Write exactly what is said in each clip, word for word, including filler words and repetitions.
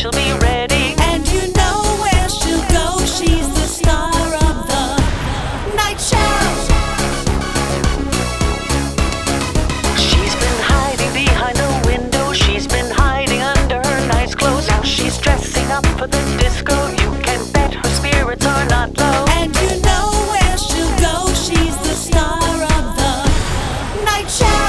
she'll be ready. And you know where she'll go. She's the star of the night show. She's been hiding behind the window. She's been hiding under her nice clothes. Now she's dressing up for the disco. You can bet her spirits are not low. And you know where she'll go. She's the star of the night show.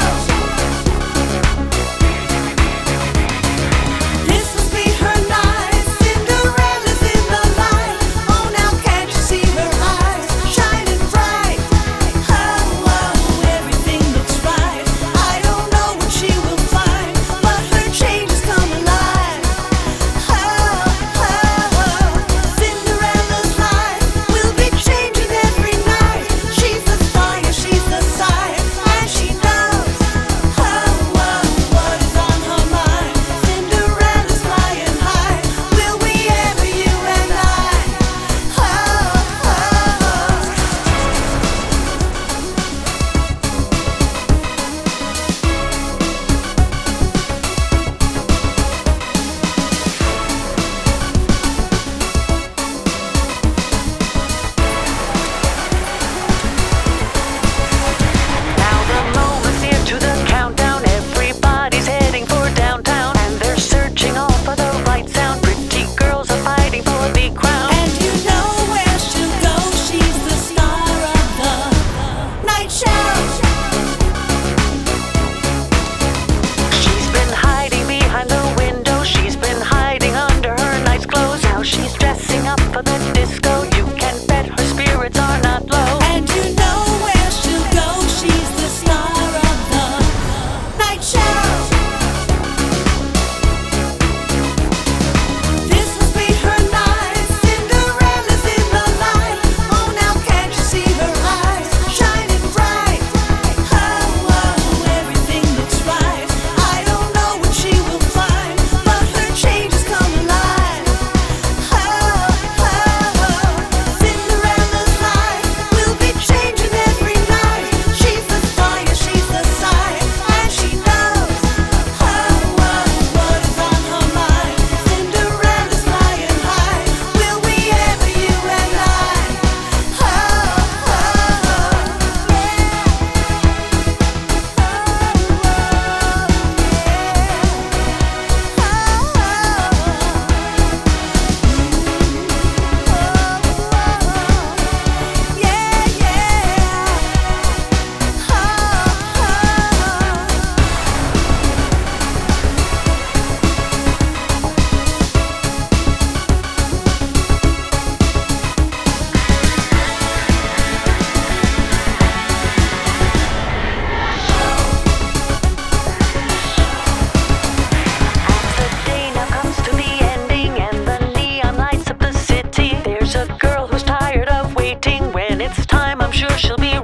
This must be her night. Cinderella's in the light. Oh, now can't you see her eyes shining bright? Oh, oh, everything looks right. I don't know what she will find, but her changes come alive. Oh, oh, oh, Cinderella's life will be changing every night. She's the fire, she's the sight, and she knows. Oh, oh, what is on her mind? Cinderella's flying high. Will we ever, you and I? Oh, oh, oh. Now the moment's near to the countdown. Everybody's heading for downtown, and they're searching all for the right sound. Pretty girls are fighting for the crown. And you know where she'll go. She's the star of the night show. She's been hiding behind the window. She's been hiding under her nice clothes. Now she's dressing up for the disco. You can bet her spirits are not low. And you know where she'll go. She's the star of the night show. This must be her night. Cinderella's in the light. Oh, now can't you see her eyes shining bright? Oh, oh, everything looks right. I don't know what she will find, but her changes come alive. Oh, oh, oh, Cinderella's life will be changing every night. She's the fire, she's the sight, and she knows. Oh, oh, what is on her mind? Cinderella's flying high. Will we ever, you and I? Oh, oh, oh, yeah, As the day now comes to the ending, and the neon lights up the city, there's a girl who's tired of waiting. When it's time, I'm sure she'll be